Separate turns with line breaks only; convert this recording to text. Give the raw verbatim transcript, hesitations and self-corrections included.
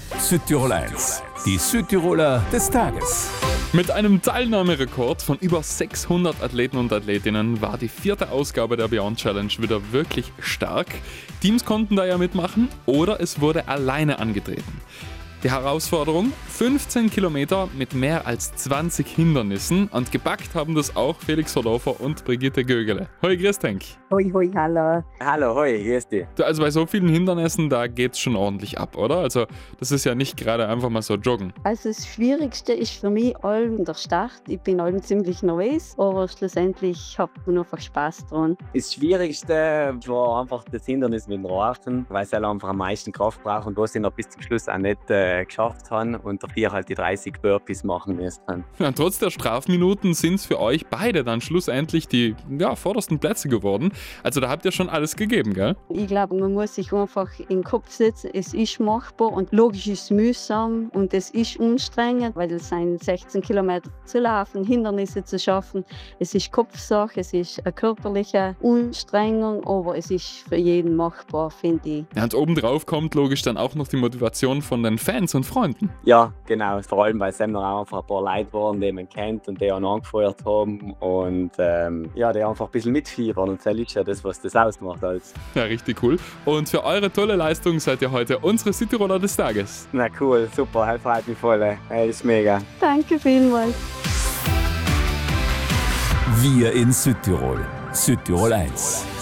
Südtirol eins, die Südtiroler des Tages.
Mit einem Teilnahmerekord von über sechshundert Athleten und Athletinnen war die vierte Ausgabe der Beyond Challenge wieder wirklich stark. Teams konnten da ja mitmachen oder es wurde alleine angetreten. Die Herausforderung: fünfzehn Kilometer mit mehr als zwanzig Hindernissen, und gepackt haben das auch Felix Verdorfer und Brigitte Gögele. Hoi, grüß dich.
Hoi, hoi, hallo.
Hallo, hoi, grüß dich.
Du, also bei so vielen Hindernissen, da geht's schon ordentlich ab, oder? Also das ist ja nicht gerade einfach mal so joggen.
Also das Schwierigste ist für mich allem der Start. Ich bin allem ziemlich nervös, aber schlussendlich habe ich nur einfach Spaß dran.
Das Schwierigste war einfach das Hindernis mit dem Roten, weil es halt einfach am meisten Kraft braucht und was ich noch bis zum Schluss auch nicht äh, geschafft haben und dafür halt die dreißig Burpees machen müssen.
Ja, trotz der Strafminuten sind es für euch beide dann schlussendlich die ja, vordersten Plätze geworden. Also da habt ihr schon alles gegeben, gell?
Ich glaube, man muss sich einfach in den Kopf setzen, es ist machbar und logisch ist es mühsam und es ist anstrengend, weil es sind sechzehn Kilometer zu laufen, Hindernisse zu schaffen. Es ist Kopfsache, es ist eine körperliche Anstrengung, aber es ist für jeden machbar, finde ich.
Ja, und obendrauf kommt logisch dann auch noch die Motivation von den Fans und Freunden.
Ja, genau. Vor allem, weil es eben noch einfach ein paar Leute waren, die man kennt und die auch angefeuert haben und ähm, ja, die einfach ein bisschen mitfiebern, und das ist ja das, was das ausmacht. Als.
Ja, richtig cool. Und für eure tolle Leistung seid ihr heute unsere Südtiroler des Tages.
Na cool, super, das freut mich voll. Hey, ist mega.
Danke vielmals.
Wir in Südtirol. Südtirol eins.